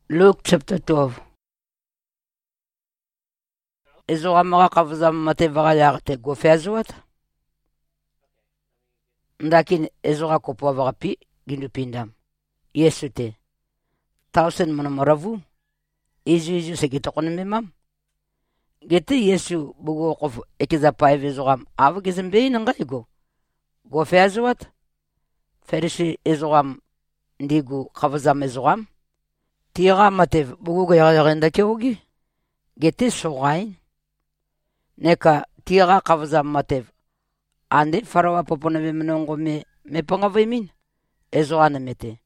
Luke chapter 12. Ezo amaga kavuzam mate vagayarte go feazuat. Ndakin ezo akopo vagapi gindu pindam. Yesu te. Tausen monomoravu. Izu segitokon memam. Gete Yesu bugo kof ekiza paiv ezogam avu gizembe nangaigo. Go feazuat. Ferisi ezogam ndigu kavuzam ezogam. Tira matev bugo yagenda keogi. Gete sogain. Neka tira kavuzam matev. Ande farawa popona menongo me pangavaimin. Ezogana mete.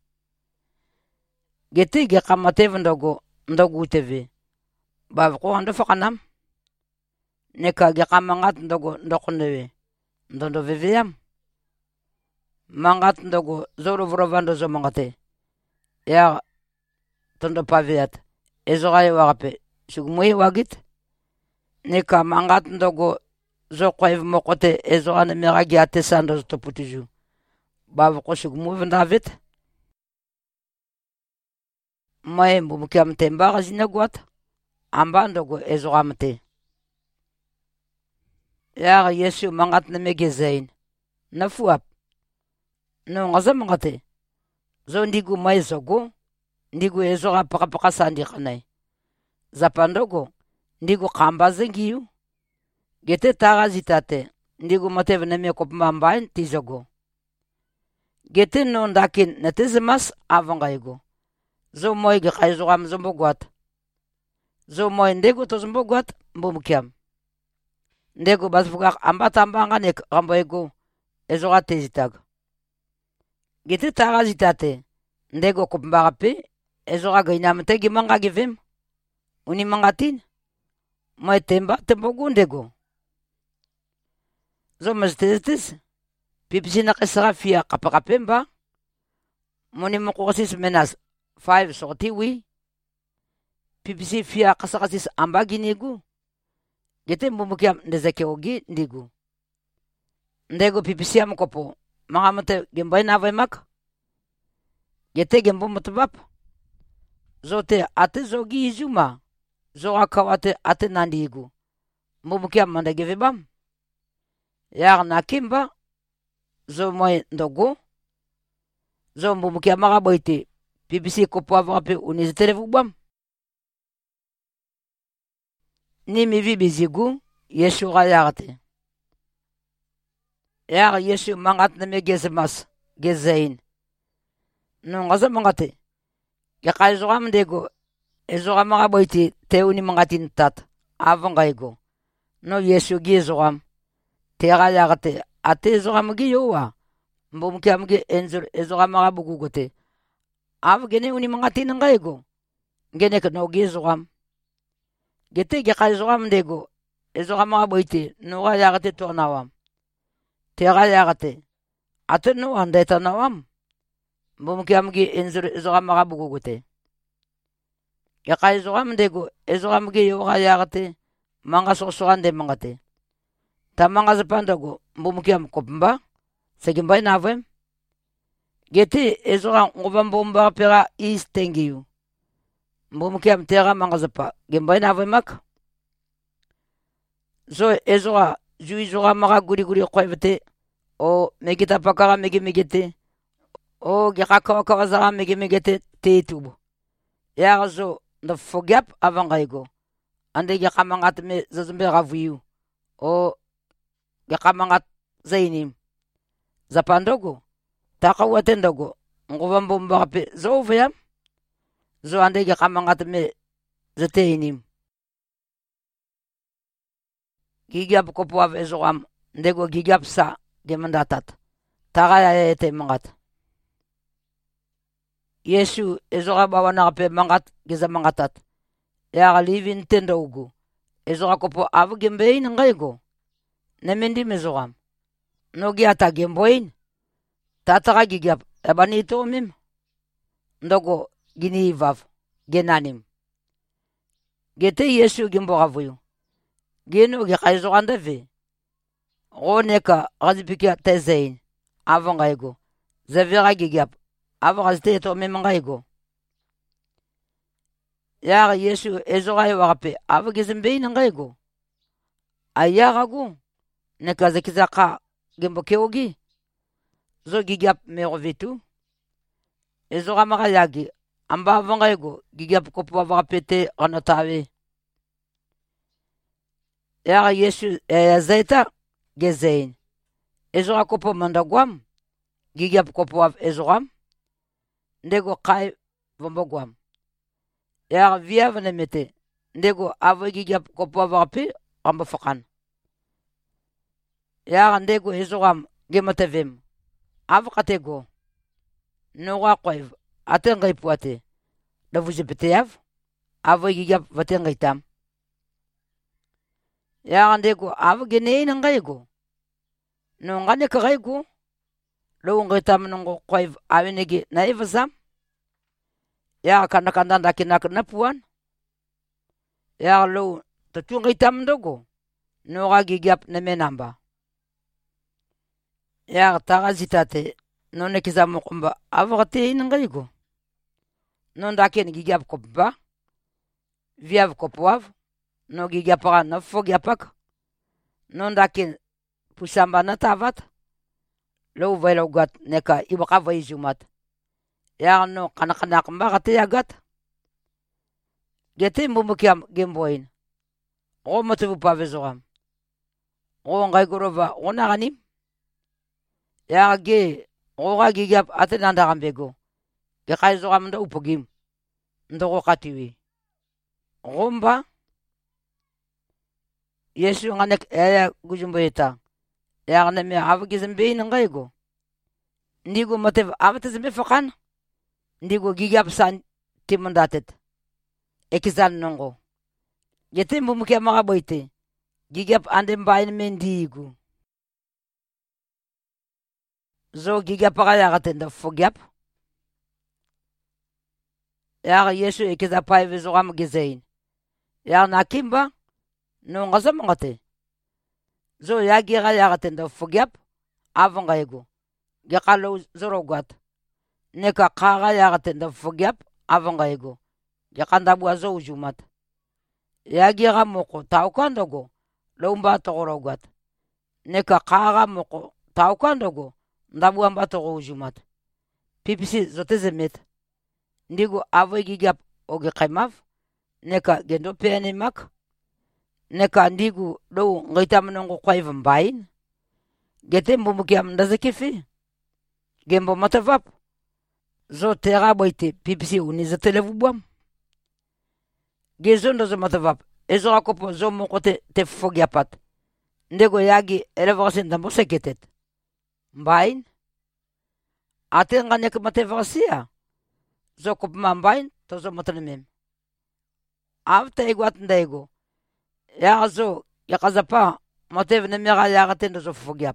Gete ge kamatev ndogu teve. Bavko ando fakanam. Neka ge kamangat ndokonewe. Ndondo veveyam. Mangat ndogo zoro vrovando zo mangate. Ya tondo paviat. Ezogaya wagape. Sugumui wagit. Neka mangat ndogo zo kwaiv mokote ezogana meragi atesando toputiju. Bavko sugumui vandavit. Mae mbumukiam tembaga zinaguat. Amba ndogo ezogamte. Ya Yesu mangat na megezain. Nafuap. No ngaza mangate. Zo ndigu mai zogo. Ndigu ezoga paka sandi kanai. Zapandogo. Ndigu kamba zengiyu. Gete taga zitate. Ndigu matev na mekop mambain tizogo. Gete no ndakin natezemas avangaigo. Zo moi ge kaizogam zomboguat. Zo moi ndego to zomboguat mbumukiam. Ndego basfugak ambatambanga nek ramboego ezoga tezitag. Gete taga zitate. Ndego kopmbagape ezoga gainamte gimanga givim. Uni mangatin. Moi tembogu ndego. Zo maztezitis. Pipsina kesara fia kapakapemba. Moni mokosis menas 5 sortiwi. Pipisi fia kasakasis ambagi nigu. Gete mbumukiam ndezeke ogi ndigu. Ndego pipisi amkopo. Mangamate gemboy navaimak. Gete gembo mutubap. Zote ate zogi izuma. Zoga kawate ate nandigu. Mbumukiam mandagevibam. Yar nakimba. Zo moy ndogo. Zo mbumukiam magaboite. Pipisi kopo avape unizitelevubam. Ni mivi bizigu. Yesu gayarte. Yar Yesu mangat na megezemas. Gezain. No ngaza mangate. Yakayzogam ndego. Ezogam magaboite. Teuni mangatin tat. Avangaigo. No Yesu gizogam. Tegayarte. Ate ezogam giyowa. Mbumukiam ge enzur ezogam magabugugote. Gene uni mangatin ngaigo. Gene no gizogam. Gete gekayzogam ndego. Ezogam magaboite. No gayarte tonawam. Tegayarte. Ate no andeta nawam. Mbumukiam ge enzur ezogam magabugugote. Gekayzogam ndego. Ezogam ge yogayarte. Manga sosogande mangate. Tamanga zapandago. Mbumukiam kopmba. Segimbay navem. Gete ezogam ngobambomba pera istengiyu. Mbumukiam tera manga zapa. Gimbay navemak. Zo ezoga. Juizoga maga guri kwaivete. O megita pakara megete. O gekakawakawazaga megete tetubu. Yazo no fogyap avangaigo. Ande gekamangat me zazumbe ravuyu. O gekamangat zainim. Zapandogo. Takawatendogo. Ngobambomba pe zoveyam. Zo ande gekamangat me zateinim. Gigap kopuav ezogam. Ndego gigap sa gemandatat. Tagaya ete mangat. Yesu ezoga bawana pe mangat giza mangatat. Ya livin tendogu. Ezoga kopo avu gembein ngaigo. Nemendi mezogam. No giata gemboin. Tataga gigap. Ebanito mim. Ndogo gini vav. Genanim. Gete Yesu gimbogavuyu. Geno gekayzoganda ve. Roneka razipikia tezein. Avangaigo. Zavira gigap. Avangazte to memangaigo. Yaga Yesu ezogai wagape avagizimbein ngaigo. Ayagagu nekazekizaka gembo keogi. Zo gigiap merovitu. Ezoga magayagi amba avangaigo gigiap kopo avagapete anotawe. Yaga Yesu zaita gezein. Ezoga kopo mandagwam. Gigiap kopo av ezogam. Ndego kai vombogwam. Yaga via vanemete. Ndego avo gigiap kopo avagape amba fakan. Yaga ndego ezogam gematevim. Avakatego. Noga koiv. Atengai puate. Davuzipete avo gigiap vatengai tam. Yaga ndego avo genein ngaigo. Nongane kagaigo. Lo ngaitam nongo koiv awenegi naivazam. Yaga kanakandanda kinak napuan. Yaga lo tatungaitam ndogo. Noga gigiap nemenamba. Yaga tagazitate. None kizamukumba avagate ngaigo. Nondaken gigiap kopba. Viav kopwav. No gigiapaka no fogyapak. Nondaken pusamba natavat. Lo vailogat neka ibaka izumat. Yaga no kanakanak mbagate yagat. Gete mbumukiam gemboin. O motivu pavezogam. O ngaigorova onaganim. Yaga ge oga gigiap atenanda gambego. Gekaizogam ndo upogim. Ndo katiwi. Romba. Yesu nganek gujumboita. Yaga neme avagizimbein ngaigo. Ndigo motiv avatizimbe fakan. Ndigo gigiap san timandatet. Ekizan nongo. Gete mbumukia magaboite. Gigiap andembain mendigo. Zo gigiap agayagaten fogyap. Yaga Yesu ekizapai vizogam gizein. Yaga nakimba. Nongazam ngate. Zo yagi agayagaten fogyap. Avangaigo. Gekalo zorogat. Neka kagayagaten fogyap. Avangaigo. Gekandabu zo ujumat. Yagi gamoko taukandogo. Lomba togorogat. Neka kagamoko taukandogo. Ndabu amba togo ujumat. Pipisi zotezemet. Ndigo avo gigiap oge kaimaf. Neka gendo peanimak. Neka ndigu do ngaitam nongo kwaivam bain. Gete mbumukiam ndazekifi. Gembo matavap. Zo tera boite pipisi unizatelevubuam. Gezondo zo matavap. Ezo akopo zo mokote te fogyapat. Ndego yagi elevarasin damboseketet. Bain. Aten ganek matevarasia. Zo kopman bain. Tozo matanemem. Avta ego ndego. Yaga zo yakazapa. Matev nemera yaga tendo zo fogyap.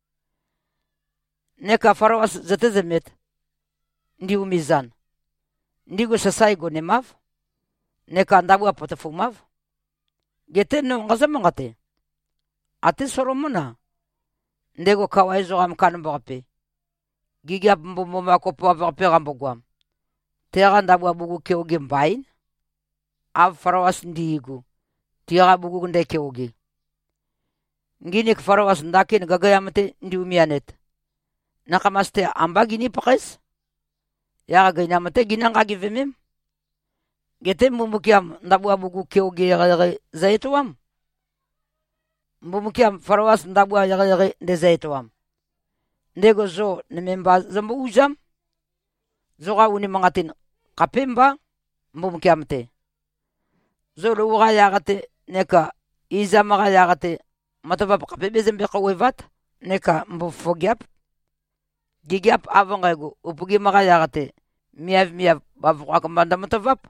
Neka farawas zetezemet. Ndi umizan. Ndigo sasaigo nemav. Neka ndabu apotefumav. Gete no ngazamangate. Ate soromuna. Ndego kawaizo gam kanumbape. Gigiap mbumuma kopo avape gambogwam. Tera ndabu abugu keoge mbain. Av farawas ndigo. Tera abugu nde keoge. Ngini farawas ndakin gagayamate ndi umianet. Nakamaste amba gini pakes. Yaga gainamate ginanga givemim. Gete mbumukiam ndabu abugu keoge zaituam. Mbumukiam farawas ndabu yagare nde zaituam. Ndego zo nememba zambu ujam. Zoga uni mangatin kapimba. Mbumukiam te. Zo luga yagate neka izamaga yagate. Matavap kapimbe zembe kawevat. Neka mbufogyap. Gigiap avangaigo upugi maga yagate. Miav bavukakambanda matavap.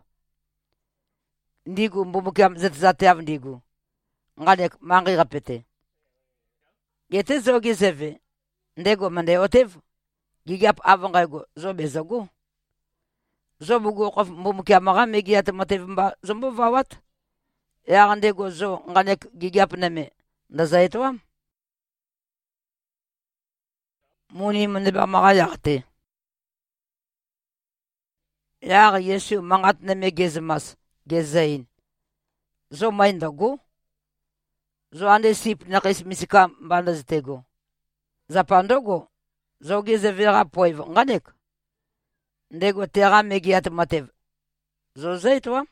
Ndigu mbumukiam zetzate av ndigu. Nganek mangi rapete. Gete zo gizeve. Ndego mande otev. Gigiap avangaigo zo bezago. Zo bugu kof mbumukiam maga megiate matev mba zombo vawat. Yaga ndego zo nganek gigiap neme. Ndazaitoam. Muni mneba maga yagate. Yaga Yesu mangat neme gezmas. gezain. Zo maindago. Zo ande sip nakis misika mbanda zitego. Zapandogo. Zo geze vera poiv nganek. Ndego tera megiat matev. Zo zaitwa.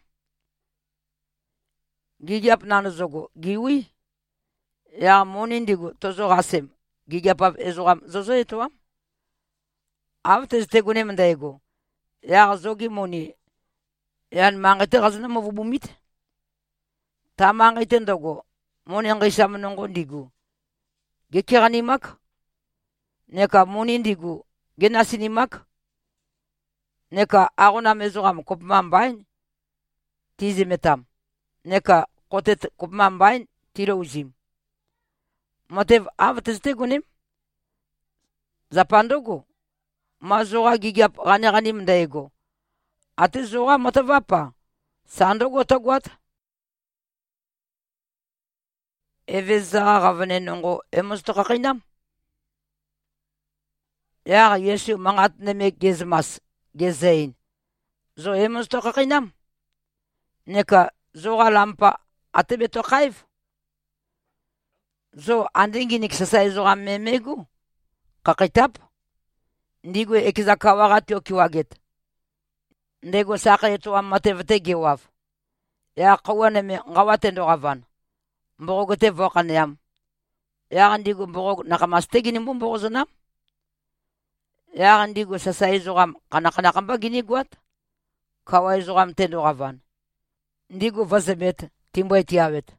Gigiap nano zogo. Giwi. Ya monindigo tozo rasem. Gigiap av ezogam. Zo zaitwa. Avte zitego nemendaigo. Ya zogi moni. Yan mangete gazna mavubumit. Ta mangete ndogo. Moni ngisa menongo ndigu. Gekiranimak. Neka moni ndigu. Genasinimak. Neka agona mezogam kopmambain. Tizi metam. Neka kotet kopmambain. Tiro uzim. Motev avte gunim. Zapandogo. Mazoga gigiap gani mdaego. Ate zoga motavapa. Sandogo tagwat. Eveza ravane nongo emostakakinam. Ya Yesu mangat neme gezmas. Gezain. Zo emostakakinam. Neka zoga lampa ate beto kaif. Zo andinginik sasai zoga memegu. Kakitap. Ndigo ekizakawagati okiwaget. Ndego saka yetu amatevete gewaf. Ya kawane me ngawate ndo gavan. Mbogo te vokan yam. Ya ndigo mbogo nakamastegi ni mbogo zanam. Ya ndigo sasai zogam kana kamba gini gwat. Kawai zogam tendo gavan. Ndigo vazemet timbo etiawet.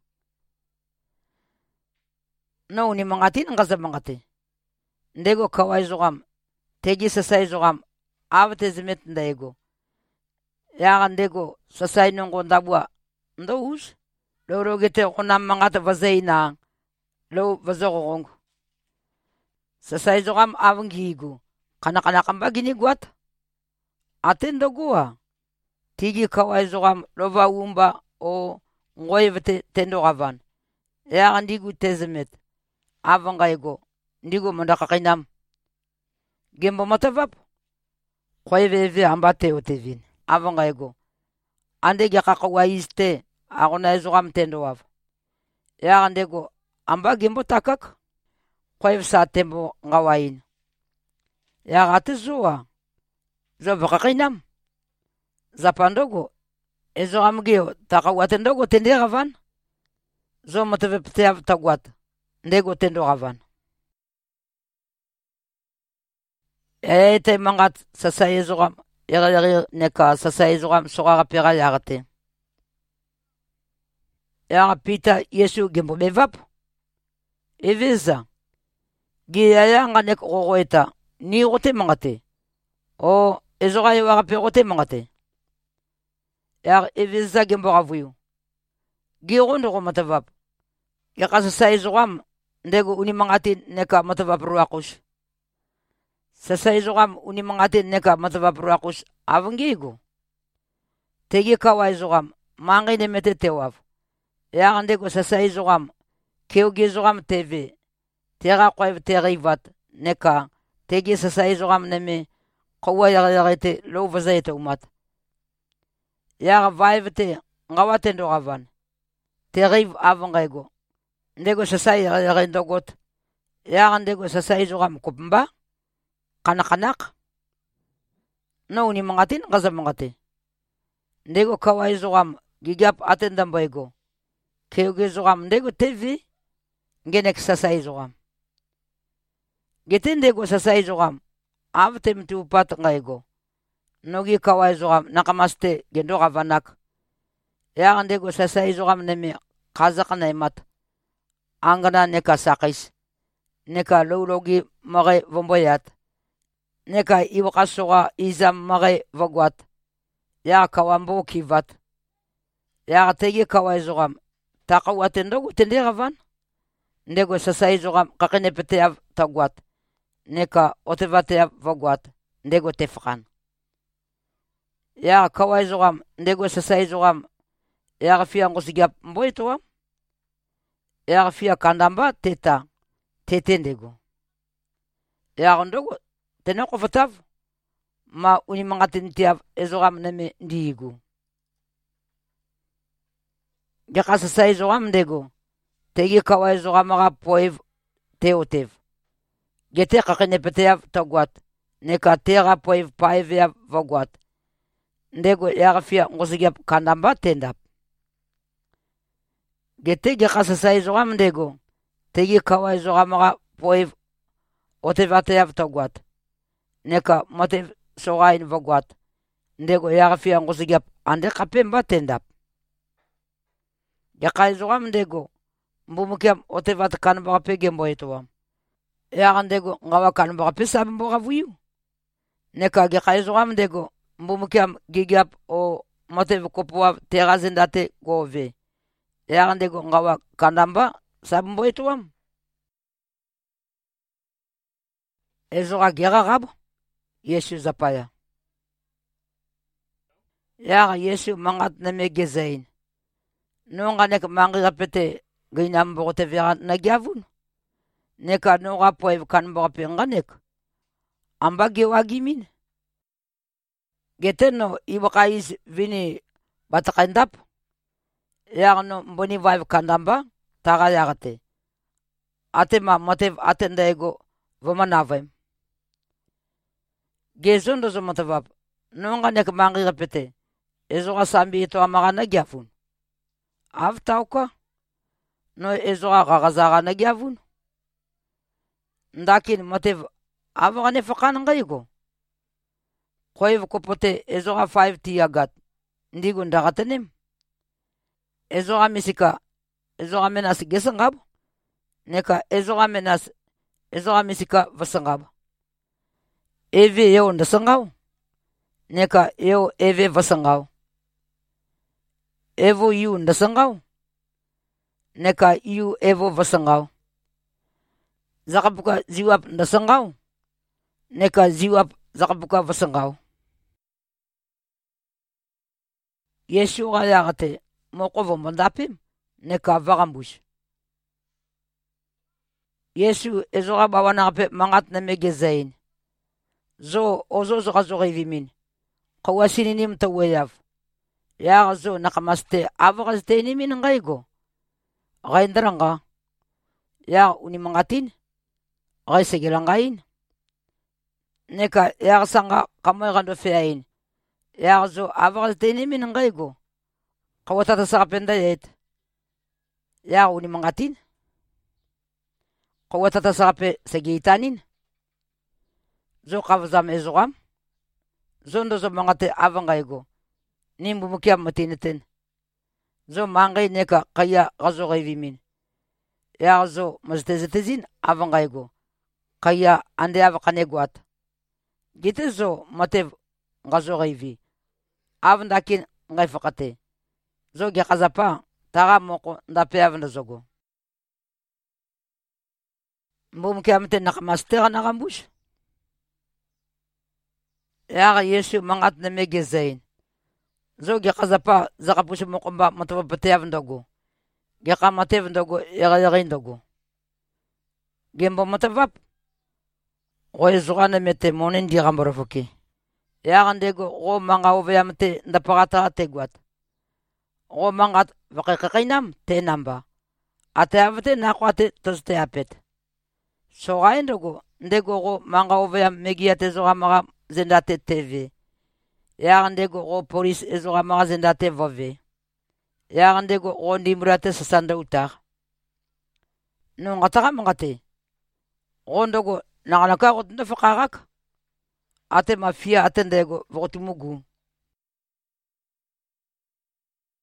No ni mangatin ngaza mangati. Ndego kawai zogam tegi sasai zogam avte zemet ndaego. Ya ndego sasai nongo ndabwa ndous. Loro gete onam mangata vazaina. Lo vazogong. Sasai zogam avangigu. Kana kamba gini gwat. Atendo gua. Tigi kawai zogam lova umba o ngoy vete tendo gavan. Ya ndigu tezemet. Avangaigo. Ndigu mandakakinam. Gembo matavap. Khoy veve ambate otevin. Avangaigo. Ande gakakawaiste. Agona ezogam tendo wav. Ya andego amba gembo takak. Khoy sa tembo ngawain. Ya gate zoa. Zo vakakinam. Zapandogo. Ezogam geo takawatendogo tende gavan. Zo matavepte tagwat. Ndego tendo gavan. Te mangat sasai ezogam. Yagari neka sasai ezogam soga pera yagate. Ya pita Yesu gembo mevap. Eveza. Giyaya nga nek ogoeta. Ni ote mangate. O ezoga yaga perote mangate. Ya eveza gembo gavuyu. Girondo ko matavap. Ya sasai ezogam. Ndego uni mangati neka matavap ruakush. Sasai ezogam uni mangati neka matavap ruakush. Avangigo. Tegi kawai ezogam. Mangi nemete tewav. Ya andego sasai zogam keuge zogam TV tera qoev terivat neka tegi sasai zogam neme qawa yarete lo vazaite umat ya vaivete ngawate ndo gavan teriv avangaigo ndego sasai yarendogot ya andego sasai zogam kupmba kanakanak no ni mangatin gaza mangate ndego kawai zogam gigap atendambaigo Keuge zogam ndego TV ngenek sasai zogam. Gete ndego sasai zogam. Avte mtu pat ngaigo. Nogi kawai zogam nakamaste gendo gavanak. Ya ndego sasai zogam neme kazak naimat. Angana neka sakis. Neka lologi mare vomboyat. Neka iwakasoga izam mare vogwat. Ya kawambo kivat. Ya tegi kawai zogam. Takawatendogo tende gavan. Ndego sasai zogam kakene peteav tagwat. Neka otevateav vagwat. Ndego tefkan. Ya kawai zogam. Ndego sasai zogam. Ya gafia ngosigap mboitoa. Ya gafia kandamba teta. Tete ndego. Ya ndogo tenoko fatav. Ma uni mangatin tiav ezogam neme ndiigu. Gekasasa ezoga mdego. Tegi kawa ezoga maga poev teotev. Gete kakene peteav taguat. Neka tega poev paeveav vaguat. Ndego yagafia ngosigiap kandamba tendap. Gete gekasasa ezoga mdego. Tegi kawa ezoga maga poev otevateav taguat. Neka motev sogain vaguat. Ndego yagafia ngosigiap ande kapemba tendap. Geka ezoga mdego. Mbumukiam otevat kanbaga pegembo etoam. Ndego ngawa kanbaga pesabimboga vuyu. Neka geka ezoga mdego. Mbumukiam gigiap o motev kopoa tegazendate gove. Ndego ngawa kanamba sabimbo etoam. Ezoga gega gabo. Yesu zapaya. Yesu mangat neme gezain. Nonga nek mangi gapete ginam bote vera na gyavun. Neka noga poev kan bope nganek. Amba gewagimin. Geteno ibakais vini batakandap. No mboni vibe kandamba taga yagate. Atema motev atenda ego vomanavem. Gezondo zo motevap. Nonga nek mangi gapete. Ezoga sambi ito amaga na gyavun. Avtauka. No ezoga gagazaga na gyavun. Ndakin motev avagane fakan ngaigo. Koev kopote ezoga 5 tiagat. Ndigo ndagatenem. Ezoga misika. Ezoga menas gesangab. Neka ezoga menas. Ezoga misika vasangab. Eve yeo ndasangau. Neka yeo eve vasangau. Evo yu ndasangau. Neka yu evo vasangau. Zakabuka ziwap ndasangau. Neka ziwap zakabuka vasangau. Yesu gayagate mokovo mandapim. Neka vagambush. Yesu ezoga bawanagape mangat na megezain. Zo ozo zogazoga vimin. Kawasininim tawayav. Zo nakamaste avagaste nimin ngaigo. Gaindrangga. Unimangatin. Gaisegirangain. Neka sanga kamoy gando feain. Zo avagaste nimin ngaigo. Kawatata sakapenda yet. Unimangatin. Kawatata sakape segitanin. Zo kavzam ezogam. Zondo zo mangate avangaigo. Nimbu mukiam matineten. Zo mangay neka kaya gazogay vimin. Zo maztezetezin avangaigo. Kaya ande avakanegwat. Gite zo matev gazogay vi. Avandakin ngay fakate. Zo gekazapa taga moko ndape avandazogo. Mbu mukiam ten nakamastera nakambush. Yesu mangat na megezain. Zo gekazapa zakapush mokomba matavapateav ndogo. Gekamatev ndogo yagayagin ndogo. Gembo matavap. Goezugana mete monin digamborofoki. Ndego go manga oveyamte ndapagata ategwat. Go mangat vakakainam te namba. Ateavate nakwate toste apet. Sogain ndogo. Ndego go manga oveyam megiate zogamaga zendate TV. Ndego go polis ezoga magazendate vove. Ndego go ndimurate sasanda utar. No ngataka mangate. Ndogo naganaka go ndafakagak. Ate mafia atendego votumugu.